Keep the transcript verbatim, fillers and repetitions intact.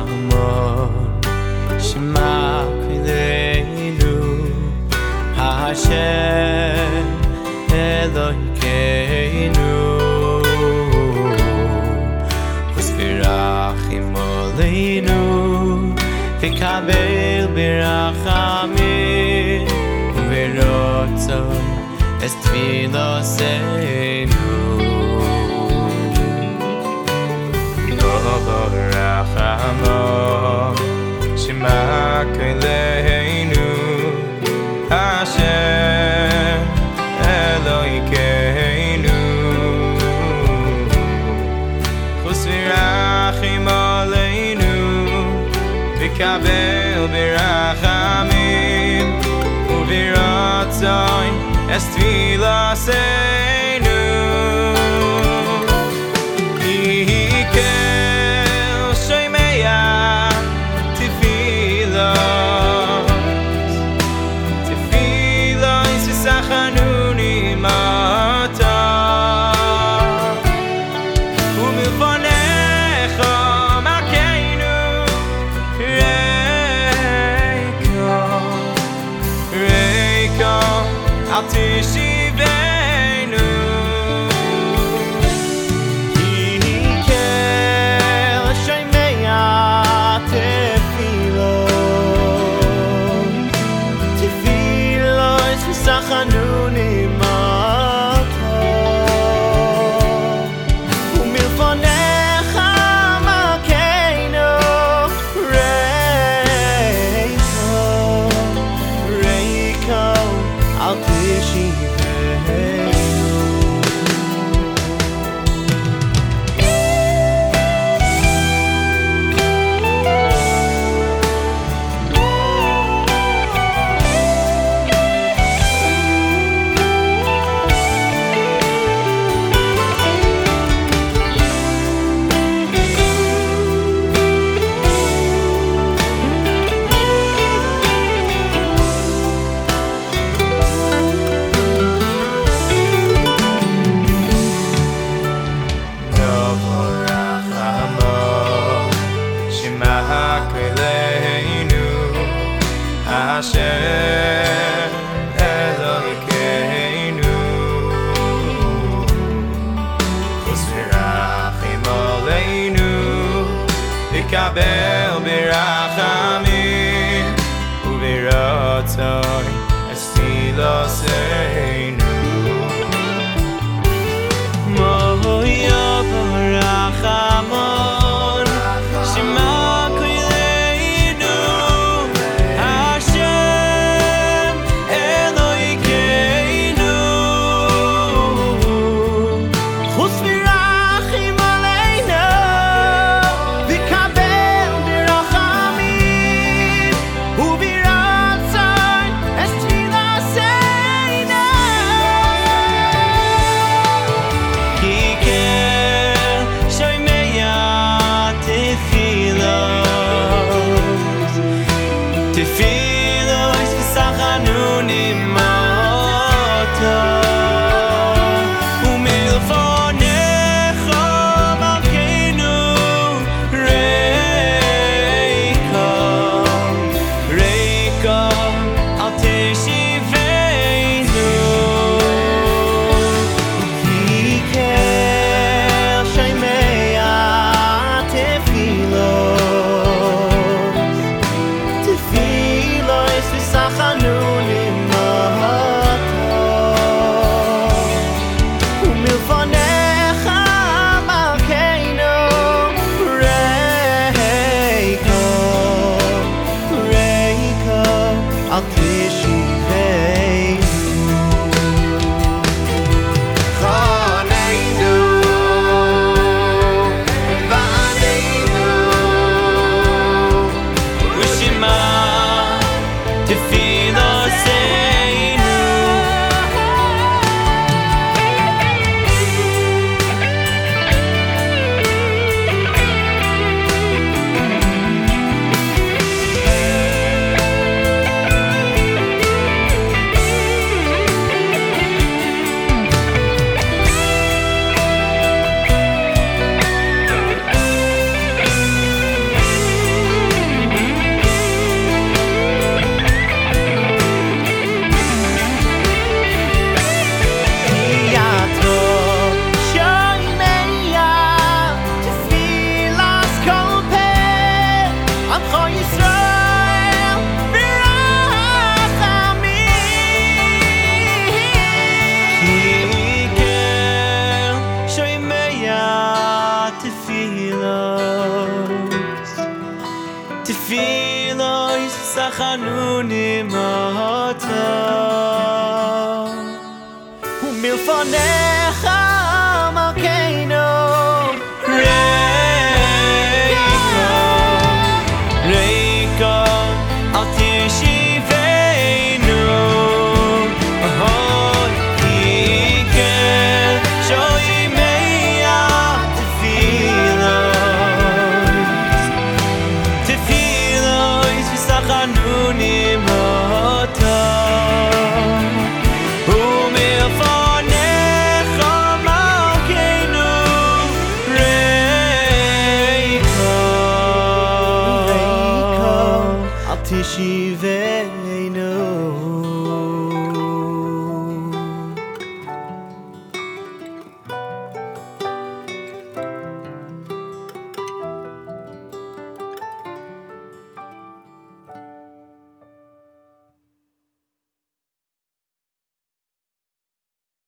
ברחמון שמע קולנו השם אלוהינו וספירחים עלינו וקבל ברחמים וברצון את תפילותינו ברחמון שמע קולנו השם אלוהינו וספירחים עלינו וקבל ברחמים וברצון את תפילותינו יקל שומע תפילות תפילות שסחנוני מטה ומלפניך מכינו ריקו ריקו אל תשיבנו יקל שומע תפילות תפילות שסחנוני מטה ומלפניך מכינו ריקו ריקו אל תשיבנו השם אלוהינו וספירחים עלינו וקבל ברחמים וברצון את תפילותינו מויה ברחמון שמע תחנונים אתה ומלפניך מלכנו ריקה ריקה אל תשיבנו אוי כי כן שומע תפילוס תפילוס וסחנונים אתה תשיבנו